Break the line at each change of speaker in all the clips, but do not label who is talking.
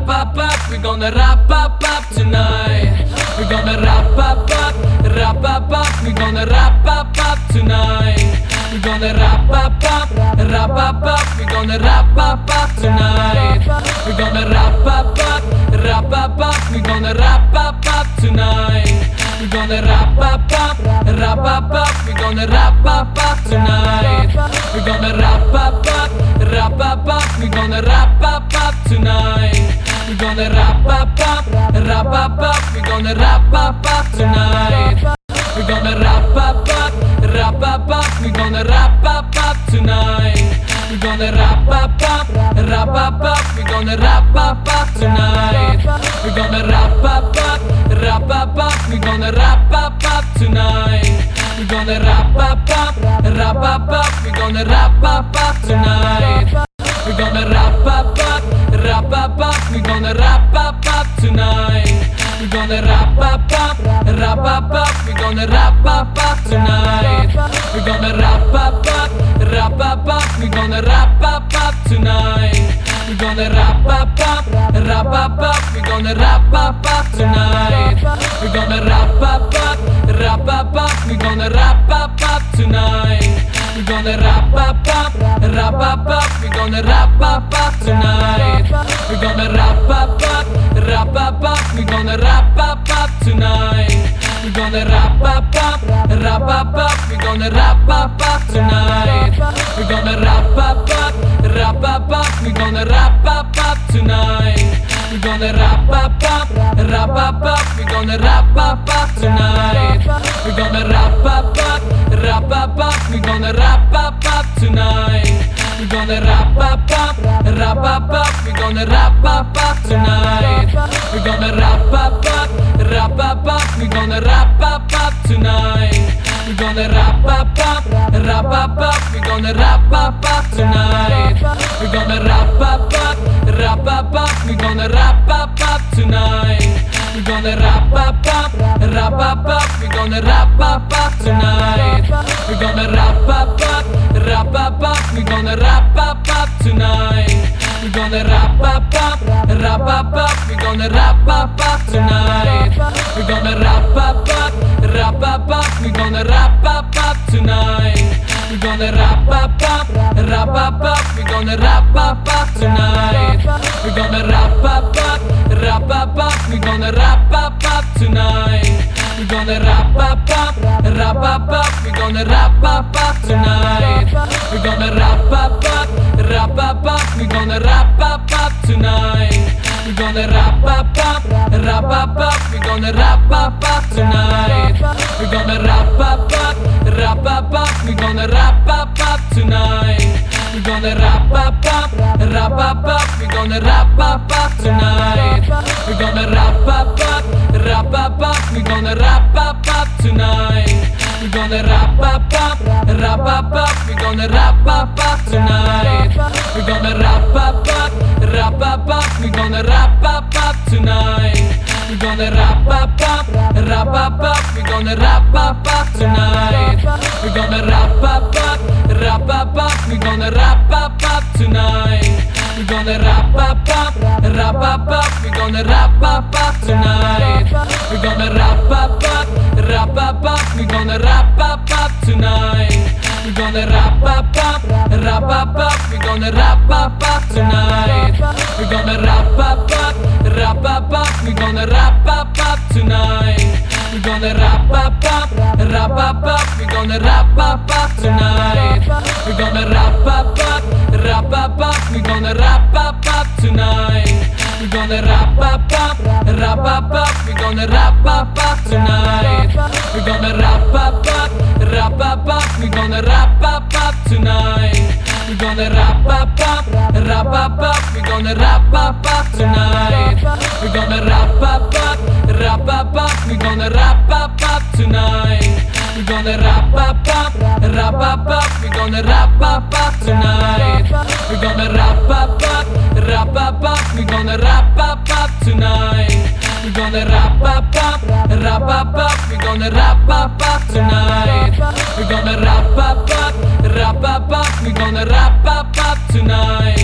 up, we're gonna wrap up tonight. We're gonna wrap up, we're gonna wrap up tonight. We're gonna wrap up, we're gonna wrap up tonight. We're gonna wrap up, we're gonna wrap up tonight. We're gonna wrap up, we're gonna wrap up tonight. We're gonna wrap up, we're gonna wrap up tonight. We're gonna wrap up, we're gonna wrap up tonight. We're gonna wrap up, we're gonna wrap up tonight. We're gonna wrap up, we're gonna wrap up tonight. We're gonna wrap up, we're gonna wrap up tonight. We're gonna wrap up, we're gonna wrap up tonight. We're gonna wrap up, we're gonna wrap up tonight. We're gonna wrap up, we're gonna wrap up tonight. We're gonna wrap up, we're gonna wrap up tonight. We're gonna wrap up, we're gonna wrap up tonight. We're gonna wrap up, we're gonna wrap up tonight. We're gonna wrap up, we're gonna wrap up tonight. We're gonna wrap up, we're gonna wrap up tonight. We're gonna wrap up, we're gonna wrap up tonight. We're gonna wrap up, we're gonna wrap up tonight. We're gonna wrap up, we're gonna wrap up tonight. We're gonna wrap up, we're gonna wrap up tonight. We're gonna wrap up, we're gonna wrap up tonight. We're gonna wrap up, we're gonna wrap up tonight. We're gonna wrap up, we're gonna wrap up tonight. We're gonna wrap up, we're gonna wrap up tonight. We're gonna wrap up, we're gonna wrap up tonight. We're gonna wrap up, we're gonna wrap up tonight. We're gonna wrap up, we're gonna wrap up tonight. We're gonna wrap up, we're gonna wrap up tonight. We're gonna wrap up, we're gonna wrap up tonight. We're gonna wrap up, we're gonna wrap up tonight. We're gonna wrap up, we're gonna wrap up tonight. We're gonna wrap up, we're gonna wrap up tonight. We're gonna wrap up, we're gonna wrap up tonight. We're gonna wrap up, we're gonna wrap up tonight. We're gonna wrap up, we're gonna wrap up tonight. We're gonna wrap up, we're gonna wrap up tonight. We're gonna wrap up, we're gonna wrap up tonight. We're gonna wrap up, we're gonna wrap up tonight. We're gonna wrap up, we're gonna wrap up tonight. We're gonna wrap up, we're gonna wrap up tonight. We're gonna wrap up, we're gonna wrap up tonight. We're gonna wrap up, we're gonna wrap up tonight. We're gonna wrap up, we're gonna wrap up tonight. We're gonna wrap up, we're gonna wrap up tonight. We're gonna wrap up, we're gonna wrap up tonight. We're gonna wrap up, we're gonna wrap up tonight. We're gonna wrap up, we're gonna wrap up tonight. We're gonna wrap up, we're gonna wrap up tonight. We're gonna wrap up, we're gonna wrap up tonight. We're gonna wrap up, we're gonna wrap up tonight. We're gonna wrap up, we're gonna wrap up tonight. We're gonna wrap up, we're gonna wrap up tonight. We're gonna wrap up, we're gonna wrap up tonight. We're gonna wrap up, we're gonna wrap up tonight.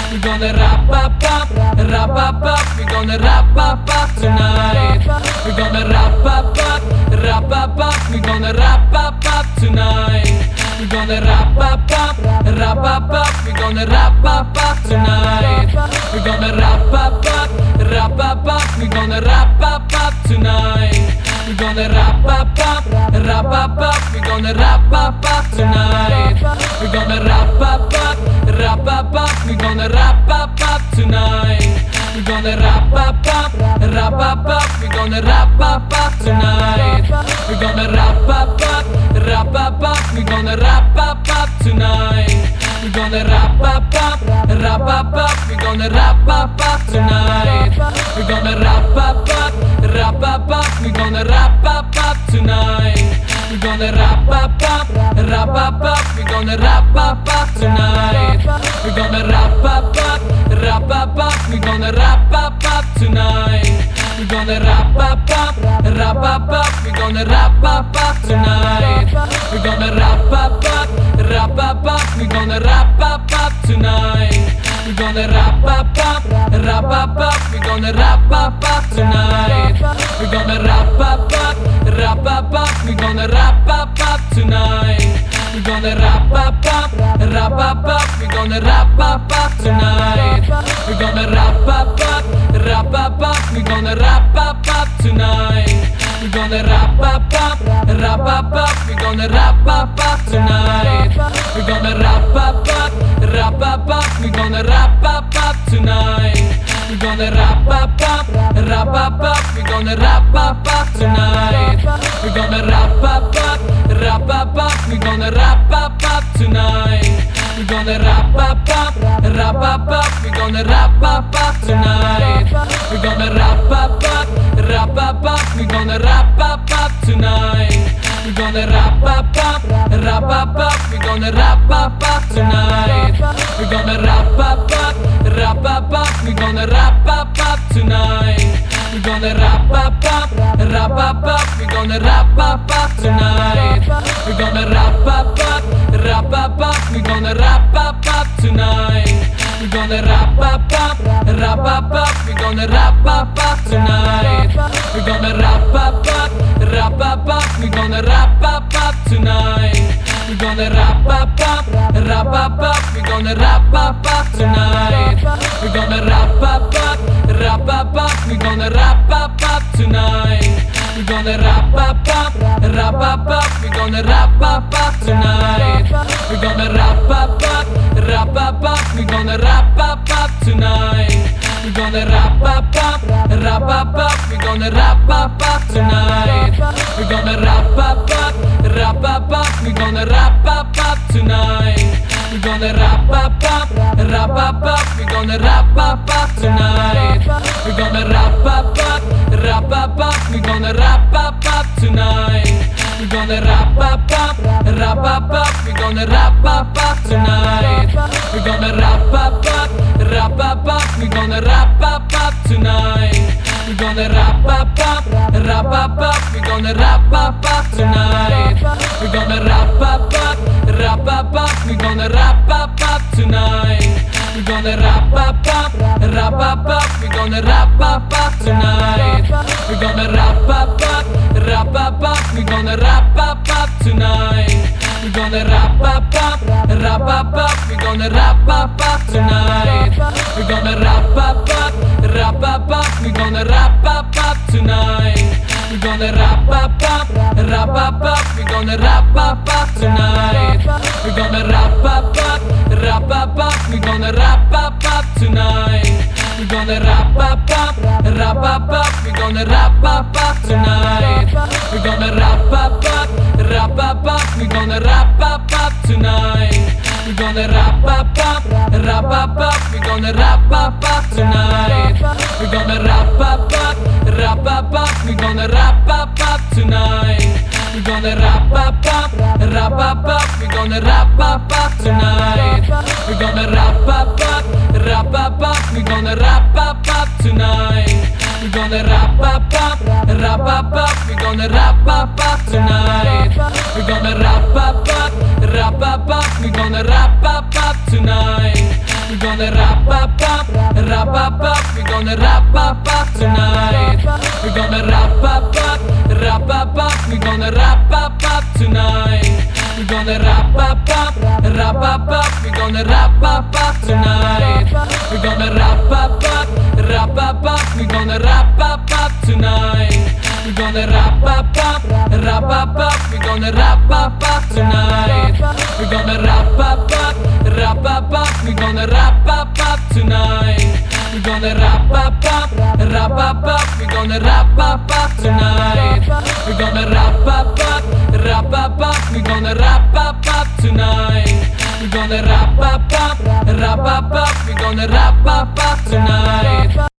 We're gonna rap up up, rap up up. We're gonna rap up up tonight. We're gonna rap up up, rap up up. We're gonna rap up up tonight. We're gonna rap up up, rap up up. We're gonna rap up up tonight. We're gonna rap up up, rap up up. We're gonna rap up up tonight. We're gonna rap up up, rap up up. We're gonna rap up up tonight. We're gonna rap up up, rap up up. We're gonna rap up up tonight. We're gonna rap up up, rap up up. We're gonna rap up up tonight. We're gonna rap up up, rap up up. We're gonna rap up up tonight. We're gonna rap up up, rap up up. We're gonna rap up up tonight. We're gonna rap up up, rap up up. We're gonna wrap up up tonight. We're gonna wrap up up, wrap up up. We're gonna wrap up up tonight. We're gonna wrap up up, wrap up up. We're gonna wrap up up tonight. We're gonna wrap up up, wrap up up. We're gonna wrap up up tonight. We're gonna wrap up up, wrap up up. We're gonna wrap up up tonight. We're gonna wrap up up, wrap up up. We're gonna wrap up up tonight. We're gonna wrap up up, wrap up up. We're gonna wrap up up tonight. We're gonna wrap up up, wrap up up. We're gonna wrap up up tonight. We're gonna wrap up up, wrap up up. We're gonna wrap up up tonight. We're gonna wrap up up, wrap up up. We're gonna wrap up up tonight. We're gonna wrap up up, wrap up up. We're gonna wrap up up tonight. We're gonna wrap up up, wrap up up. We're gonna wrap up up tonight. We're gonna wrap up up, wrap up up. We're gonna wrap up up tonight. We're gonna wrap up up, wrap up up. We're gonna wrap up up tonight. We're gonna wrap up up, wrap up up. We're gonna wrap up up tonight. We're gonna wrap up up, wrap up up. We're gonna wrap up up tonight. We're gonna wrap up up, wrap up up. We're gonna wrap up up tonight. We're gonna wrap up up, wrap up up. We're gonna wrap up up tonight. We're gonna wrap up up, wrap up up. We're gonna wrap up up tonight. We're gonna wrap up up, wrap up up. We're gonna wrap up up tonight. We're gonna wrap up up, wrap up up. We're gonna wrap up up tonight. We're gonna wrap up up, wrap up up. We're gonna wrap up up tonight. We're gonna wrap up up, wrap up up. We're gonna wrap up up tonight. We're gonna wrap up up, wrap up up. We're gonna wrap up up tonight. We're gonna wrap up up, wrap up up. We're gonna wrap up up tonight. We're gonna wrap up up, wrap up up. We're gonna wrap up up tonight. We're gonna wrap up up, wrap up up. We're gonna wrap up up tonight. We're gonna wrap up up, wrap up up. We're gonna wrap up up tonight. We're gonna wrap up up, wrap up up. We're gonna wrap up up tonight. We're gonna wrap up up, wrap up up. We're gonna wrap up up tonight. We're gonna wrap up up, wrap up up. We're gonna wrap up up tonight. We're gonna wrap up up, wrap up up. We're gonna wrap up up tonight. We're gonna wrap up up, wrap up up. We're gonna wrap up up tonight. We're gonna wrap up up, wrap up up. We're gonna wrap up up tonight. We're gonna wrap up up, wrap up up. We're gonna wrap up up tonight. We're gonna wrap up up, wrap up up. We're gonna wrap up up tonight. We're gonna wrap up up, wrap up up. We're gonna wrap up up tonight. We're gonna wrap up up, wrap up up. We're gonna wrap up up tonight. We're gonna wrap up up, wrap up up. We're gonna wrap up up tonight. We're gonna wrap up up, wrap up up. We're gonna wrap up up tonight. We're gonna wrap up up, wrap up up. We're gonna wrap up up tonight. We're gonna wrap up up, wrap up up. We're gonna wrap up up tonight. We're gonna wrap up up, wrap up up. We're gonna wrap up up tonight. We're gonna wrap up up, wrap up up. We're gonna wrap up up tonight. We're gonna wrap up up, wrap up up. We're gonna wrap up up tonight. We're gonna wrap up up, wrap up up. We're gonna wrap up up tonight. We're gonna wrap up up, wrap up up. We're gonna wrap up up tonight. We're gonna rap up up, we're gonna rap up tonight. We're gonna rap up up, we're gonna rap up tonight. We're gonna rap up up, we're gonna rap up tonight. We're gonna rap up up, we're gonna rap up tonight. We're gonna rap up up, we're gonna rap up tonight. We're gonna rap up up, we're gonna rap up tonight. We're gonna rap up up, we're gonna rap up tonight. We're gonna rap up up, we're gonna rap up tonight. We're gonna rap up up, we're gonna rap up tonight.